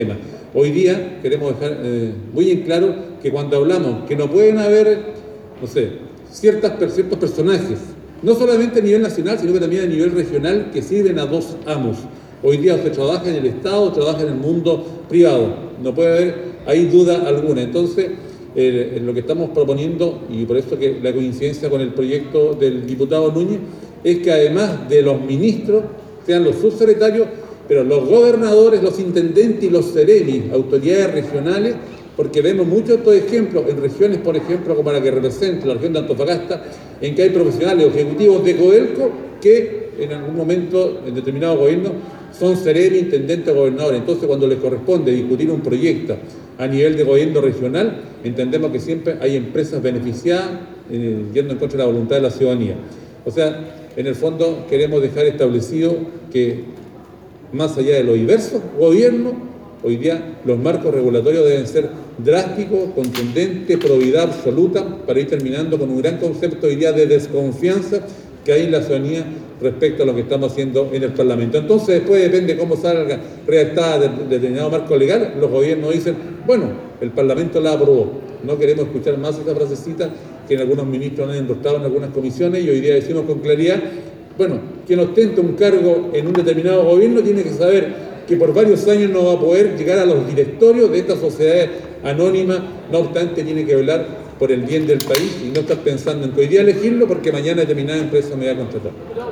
Hoy día queremos dejar muy en claro que cuando hablamos que no pueden haber, no sé, ciertos personajes, no solamente a nivel nacional, sino que también a nivel regional, que sirven a dos amos. Hoy día se trabaja en el Estado, trabaja en el mundo privado. No puede haber ahí duda alguna. Entonces, lo que estamos proponiendo, y por eso que la coincidencia con el proyecto del diputado Núñez, es que además de los ministros, sean los subsecretarios, pero los gobernadores, los intendentes y los seremis, autoridades regionales, porque vemos muchos estos ejemplos en regiones, por ejemplo, como la que representa la región de Antofagasta, en que hay profesionales o ejecutivos de Codelco que en algún momento, en determinado gobierno, son seremis, intendentes o gobernadores. Entonces, cuando les corresponde discutir un proyecto a nivel de gobierno regional, entendemos que siempre hay empresas beneficiadas yendo en contra de la voluntad de la ciudadanía. O sea, en el fondo queremos dejar establecido que más allá de los diversos gobiernos, hoy día los marcos regulatorios deben ser drásticos, contundentes, probidad absoluta, para ir terminando con un gran concepto hoy día de desconfianza que hay en la ciudadanía respecto a lo que estamos haciendo en el Parlamento. Entonces, después depende cómo salga redactada determinado marco legal, los gobiernos dicen, bueno, el Parlamento la aprobó. No queremos escuchar más esa frasecita que en algunos ministros han enrostado en algunas comisiones, y hoy día decimos con claridad, bueno, quien ostenta un cargo en un determinado gobierno tiene que saber que por varios años no va a poder llegar a los directorios de estas sociedades anónimas, no obstante tiene que velar por el bien del país y no estar pensando en que hoy día elegirlo porque mañana determinada empresa me va a contratar.